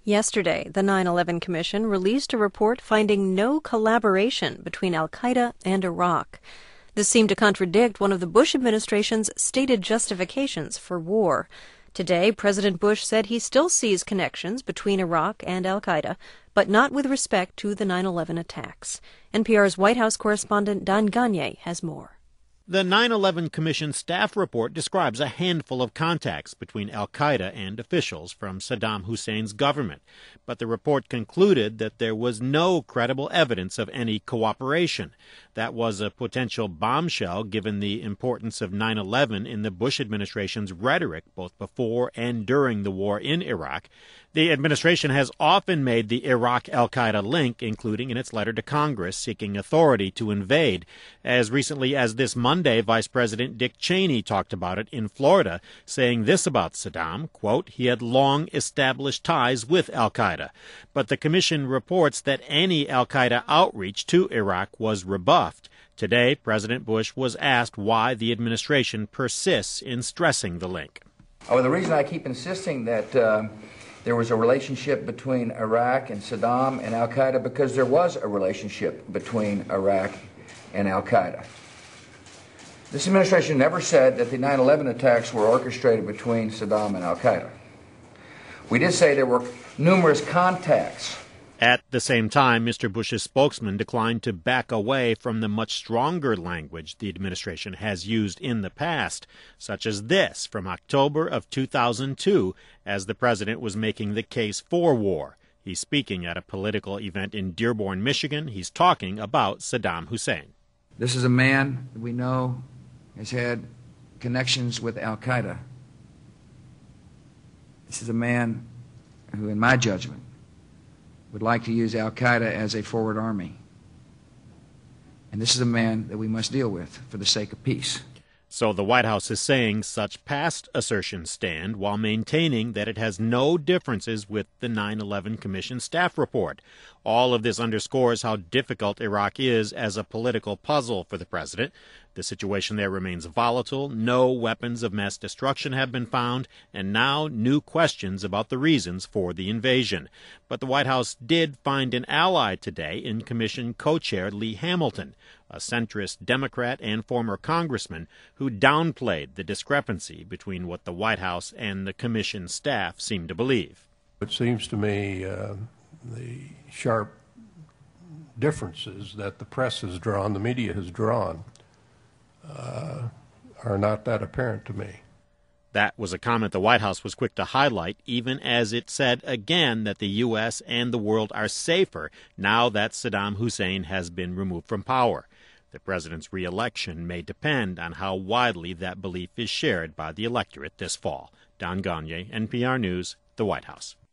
Yesterday, the 9/11 Commission released a report finding no collaboration between al-Qaeda and Iraq. This seemed to contradict one of the Bush administration's stated justifications for war. Today, President Bush said he still sees connections between Iraq and al-Qaeda, but not with respect to the 9/11 attacks. NPR's White House correspondent Don Gagné has more. The 9/11 Commission staff report describes a handful of contacts between al-Qaeda and officials from Saddam Hussein's government, but the report concluded that there was no credible evidence of any cooperation. That was a potential bombshell given the importance of 9/11 in the Bush administration's rhetoric both before and during the war in Iraq. The administration has often made the Iraq al-Qaeda link, including in its letter to Congress seeking authority to invade. As recently as this Monday, Vice President Dick Cheney talked about it in Florida, saying this about Saddam, quote, he had long established ties with al-Qaeda. But the commission reports that any al-Qaeda outreach to Iraq was rebuffed. Today, President Bush was asked why the administration persists in stressing the link. Oh, the reason I keep insisting that there was a relationship between Iraq and Saddam and al-Qaeda, because there was a relationship between Iraq and al-Qaeda. This administration never said that the 9/11 attacks were orchestrated between Saddam and al-Qaeda. We did say there were numerous contacts. At the same time, Mr. Bush's spokesman declined to back away from the much stronger language the administration has used in the past, such as this from October of 2002, as the president was making the case for war. He's speaking at a political event in Dearborn, Michigan. He's talking about Saddam Hussein. This is a man that we know has had connections with al-Qaeda. This is a man who, in my judgment, would like to use al-Qaeda as a forward army. And this is a man that we must deal with for the sake of peace. So the White House is saying such past assertions stand while maintaining that it has no differences with the 9/11 Commission staff report. All of this underscores how difficult Iraq is as a political puzzle for the president. The situation there remains volatile, no weapons of mass destruction have been found, and now new questions about the reasons for the invasion. But the White House did find an ally today in Commission co-chair Lee Hamilton, a centrist Democrat and former congressman who downplayed the discrepancy between what the White House and the Commission staff seem to believe. It seems to me the sharp differences that the press has drawn, the media has drawn, are not that apparent to me. That was a comment the White House was quick to highlight, even as it said again that the U.S. and the world are safer now that Saddam Hussein has been removed from power. The president's re-election may depend on how widely that belief is shared by the electorate this fall. Don Gagné, NPR News, the White House.